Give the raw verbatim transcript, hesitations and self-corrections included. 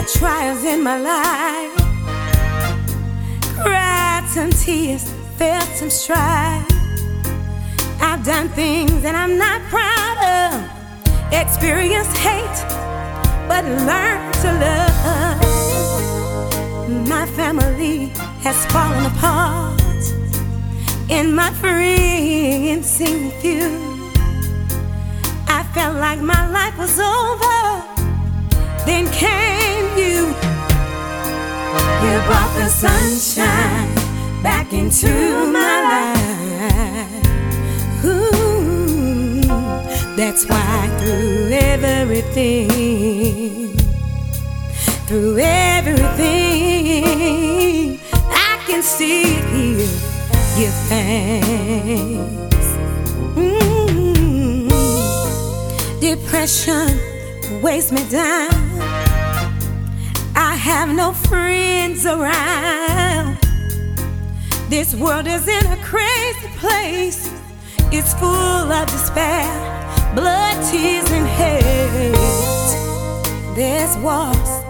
trials in my life, cried some tears, felt some strife. I've done things that I'm not proud of, experienced hate, but learned to love. My family has fallen apart, and my friends seem few. I felt like my life was over. Then came you. You brought the sunshine back into my life. Ooh, that's why through everything, through everything, I can still give thanks. Mm-hmm. Depression weighs me down. I have no friends around. This world is in a crazy place. It's full of despair, blood, tears, and hate. There's wars